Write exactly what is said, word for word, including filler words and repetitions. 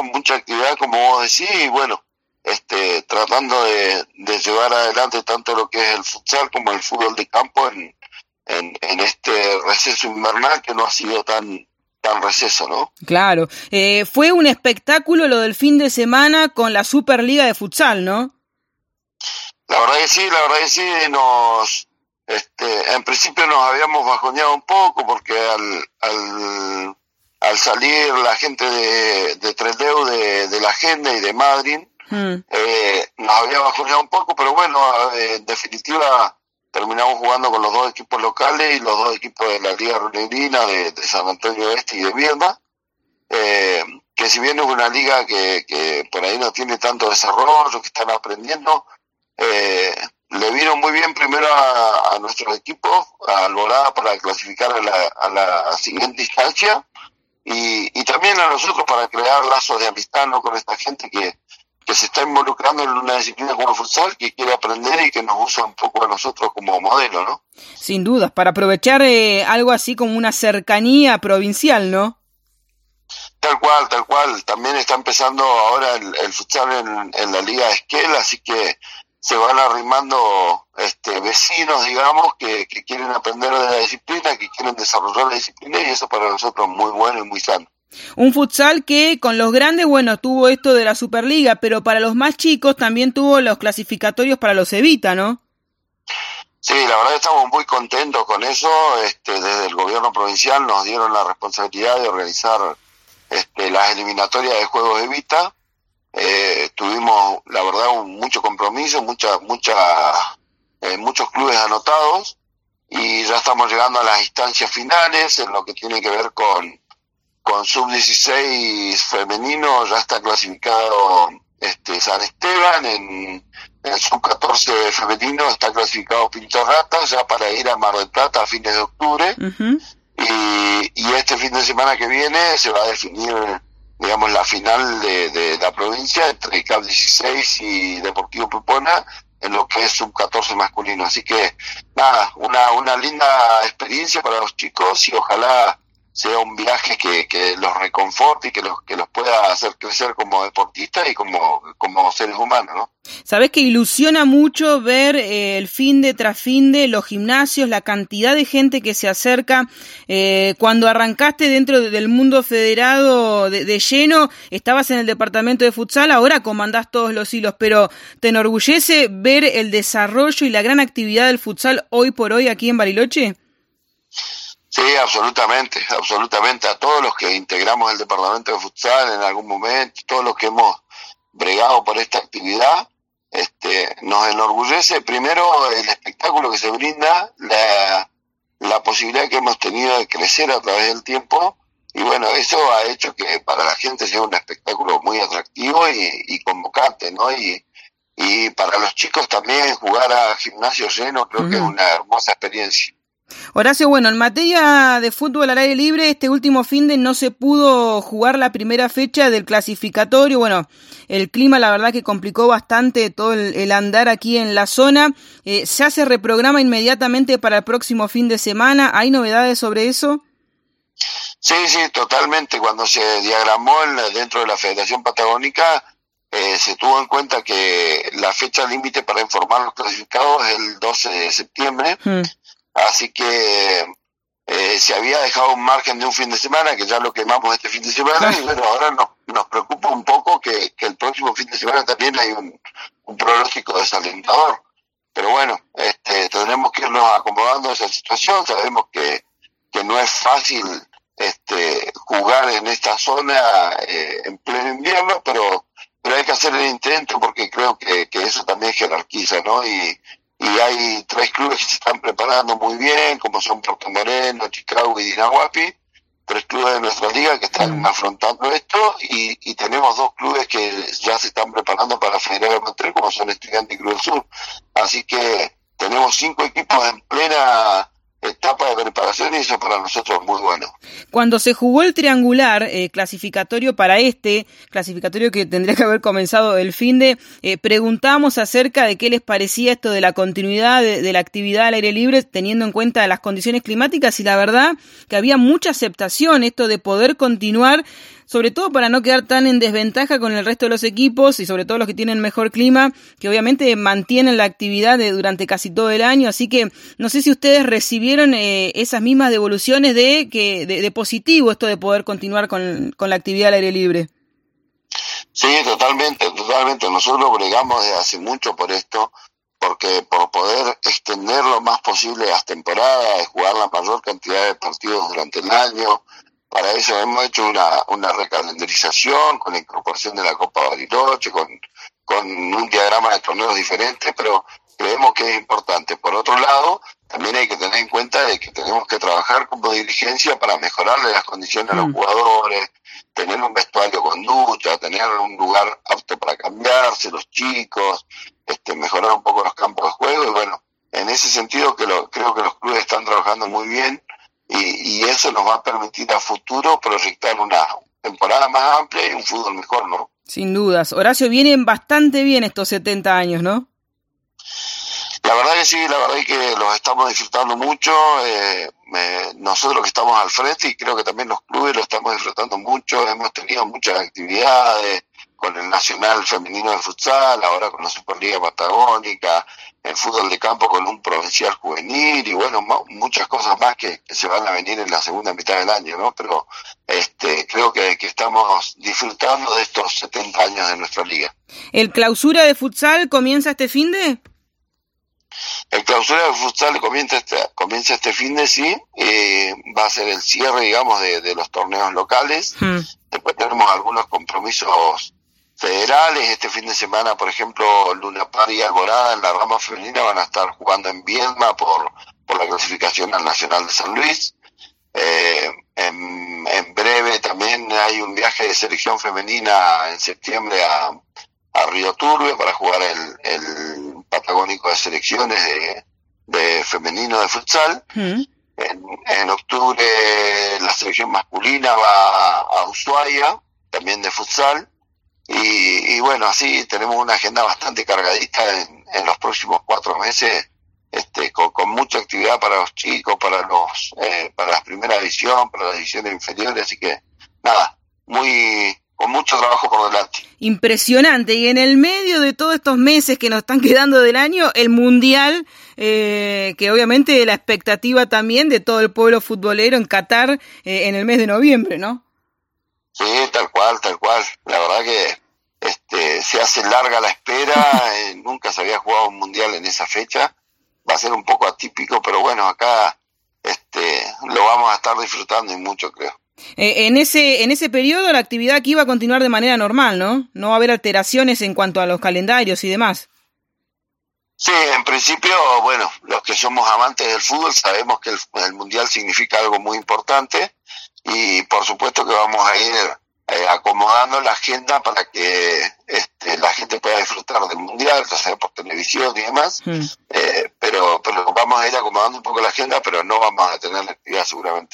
mucha actividad, como vos decís, y bueno, este, tratando de, de llevar adelante tanto lo que es el futsal como el fútbol de campo en, en, en este receso invernal que no ha sido tan, tan receso, ¿no? Claro. Eh, fue un espectáculo lo del fin de semana con la Superliga de Futsal, ¿no? La verdad que sí, la verdad que sí, nos, este, en principio nos habíamos bajoneado un poco porque al, al, al salir la gente de, de Trelew, de, de la agenda y de Madrid, hmm. eh, nos había bajoneado un poco, pero bueno, en definitiva terminamos jugando con los dos equipos locales y los dos equipos de la Liga Runegrina de, de San Antonio Este y de Viedma, eh, que si bien es una liga que, que por ahí no tiene tanto desarrollo, que están aprendiendo, Eh, le vino muy bien primero a, a nuestros equipos, a Alborada para clasificar a la, a la siguiente instancia y, y también a nosotros para crear lazos de amistad, ¿no? Con esta gente que, que se está involucrando en una disciplina como el futsal, que quiere aprender y que nos usa un poco a nosotros como modelo, ¿no? Sin dudas, para aprovechar eh, algo así como una cercanía provincial, ¿no? Tal cual, tal cual. También está empezando ahora el, el futsal en, en la Liga de Esquel, así que se van arrimando este, vecinos, digamos, que, que quieren aprender de la disciplina, que quieren desarrollar la disciplina, y eso para nosotros es muy bueno y muy sano. Un futsal que con los grandes, bueno, tuvo esto de la Superliga, pero para los más chicos también tuvo los clasificatorios para los Evita, ¿no? Sí, la verdad estamos muy contentos con eso. Este, desde el gobierno provincial nos dieron la responsabilidad de organizar este, las eliminatorias de Juegos Evita. Eh, tuvimos, la verdad, un, mucho compromiso, mucha, mucha, eh, muchos clubes anotados y ya estamos llegando a las instancias finales en lo que tiene que ver con, con sub dieciséis femenino. Ya está clasificado este, San Esteban, en el sub catorce femenino está clasificado Pinto Rata, ya para ir a Mar del Plata a fines de octubre. Uh-huh. y, y este fin de semana que viene se va a definir, digamos, la final de, de la provincia entre C A P dieciséis y Deportivo Pepona en lo que es sub catorce masculino. Así que, nada, una, una linda experiencia para los chicos y ojalá sea un viaje que, que los reconforte y que los, que los pueda hacer crecer como deportistas y como, como seres humanos, ¿no? Sabés que ilusiona mucho ver eh, el fin de tras fin de los gimnasios, la cantidad de gente que se acerca. Eh, cuando arrancaste dentro del mundo federado de, de lleno, estabas en el departamento de futsal, ahora comandás todos los hilos, pero ¿te enorgullece ver el desarrollo y la gran actividad del futsal hoy por hoy aquí en Bariloche? Sí, absolutamente, absolutamente. A todos los que integramos el departamento de futsal en algún momento, todos los que hemos bregado por esta actividad, este, nos enorgullece primero el espectáculo que se brinda, la, la posibilidad que hemos tenido de crecer a través del tiempo, y bueno, eso ha hecho que para la gente sea un espectáculo muy atractivo y, y convocante, ¿no? Y, y para los chicos también jugar a gimnasio lleno creo uh-huh. que es una hermosa experiencia. Horacio, bueno, en materia de fútbol al aire libre, este último finde no se pudo jugar la primera fecha del clasificatorio. Bueno, el clima la verdad que complicó bastante todo el, el andar aquí en la zona. Eh, ¿Ya se reprograma inmediatamente para el próximo fin de semana? ¿Hay novedades sobre eso? Sí, sí, totalmente. Cuando se diagramó en la, dentro de la Federación Patagónica, eh, se tuvo en cuenta que la fecha límite para informar los clasificados es el doce de septiembre. Hmm. Así que eh, se había dejado un margen de un fin de semana, que ya lo quemamos este fin de semana, y bueno, ahora nos, nos preocupa un poco que, que el próximo fin de semana también hay un, un pronóstico desalentador. Pero bueno, este, tendremos que irnos acomodando a esa situación. Sabemos que, que no es fácil este, jugar en esta zona eh, en pleno invierno, pero, pero hay que hacer el intento porque creo que, que eso también jerarquiza, ¿no? Y Y hay tres clubes que se están preparando muy bien, como son Puerto Moreno, Chicago y Dinahuapi, tres clubes de nuestra liga que están mm. afrontando esto, y, y tenemos dos clubes que ya se están preparando para Federal Amateur, como son Estudiantes y Cruz del Sur. Así que tenemos cinco equipos en plena etapa de preparación y eso para nosotros es muy bueno. Cuando se jugó el triangular eh, clasificatorio para este, clasificatorio que tendría que haber comenzado el finde, eh, preguntamos acerca de qué les parecía esto de la continuidad de, de la actividad al aire libre teniendo en cuenta las condiciones climáticas, y la verdad que había mucha aceptación esto de poder continuar sobre todo para no quedar tan en desventaja con el resto de los equipos y sobre todo los que tienen mejor clima, que obviamente mantienen la actividad de, durante casi todo el año. Así que no sé si ustedes recibieron eh, esas mismas devoluciones de que de, de positivo esto de poder continuar con, con la actividad al aire libre. Sí, totalmente, totalmente. Nosotros bregamos desde hace mucho por esto, porque por poder extender lo más posible las temporadas, jugar la mayor cantidad de partidos durante el año. Para eso hemos hecho una, una recalendarización con la incorporación de la Copa Bariloche, con, con un diagrama de torneos diferentes, pero creemos que es importante. Por otro lado, también hay que tener en cuenta de que tenemos que trabajar como dirigencia para mejorarle las condiciones mm. a los jugadores, tener un vestuario con ducha, tener un lugar apto para cambiarse, los chicos, este, mejorar un poco los campos de juego, y bueno, en ese sentido que lo, creo que los clubes están trabajando muy bien, y, y eso nos va a permitir a futuro proyectar una temporada más amplia y un fútbol mejor, ¿no? Sin dudas. Horacio, vienen bastante bien estos setenta años, ¿no? La verdad que sí, la verdad es que los estamos disfrutando mucho, eh, eh, nosotros que estamos al frente, y creo que también los clubes lo estamos disfrutando mucho. Hemos tenido muchas actividades con el Nacional Femenino de Futsal, ahora con la Superliga Patagónica, el fútbol de campo con un provincial juvenil, y bueno, muchas cosas más que, que se van a venir en la segunda mitad del año, ¿no? Pero este creo que, que estamos disfrutando de estos setenta años de nuestra liga. ¿El clausura de futsal comienza este finde? El clausura de futsal comienza este, comienza este fin de sí, eh, va a ser el cierre, digamos, de, de los torneos locales. Hmm. Después tenemos algunos compromisos federales. Este fin de semana, por ejemplo, Luna Par y Alborada en la rama femenina van a estar jugando en Viedma por, por la clasificación al Nacional de San Luis. Eh, en, en breve también hay un viaje de selección femenina en septiembre a, a Río Turbio para jugar el, el Patagónico de selecciones de, de femenino de futsal. Mm. En, en octubre la selección masculina va a Ushuaia, también de futsal. Y, y bueno, así tenemos una agenda bastante cargadita en, en los próximos cuatro meses, este, con, con mucha actividad para los chicos, para los, eh, para la primera división, para las divisiones inferiores, así que nada, muy, con mucho trabajo por delante. Impresionante. Y en el medio de todos estos meses que nos están quedando del año, el Mundial, eh, que obviamente la expectativa también de todo el pueblo futbolero en Qatar eh, en el mes de noviembre, ¿no? Sí, tal cual, tal cual. La verdad que este, se hace larga la espera, eh, nunca se había jugado un Mundial en esa fecha, va a ser un poco atípico, pero bueno, acá este, lo vamos a estar disfrutando y mucho, creo. Eh, en ese en ese periodo la actividad aquí va a continuar de manera normal, ¿no? No va a haber alteraciones en cuanto a los calendarios y demás. Sí, en principio, bueno, los que somos amantes del fútbol sabemos que el, el Mundial significa algo muy importante, y por supuesto que vamos a ir eh, acomodando la agenda para que este, la gente pueda disfrutar del Mundial, ya sea por televisión y demás, mm. eh, pero, pero vamos a ir acomodando un poco la agenda, pero no vamos a tener la actividad seguramente.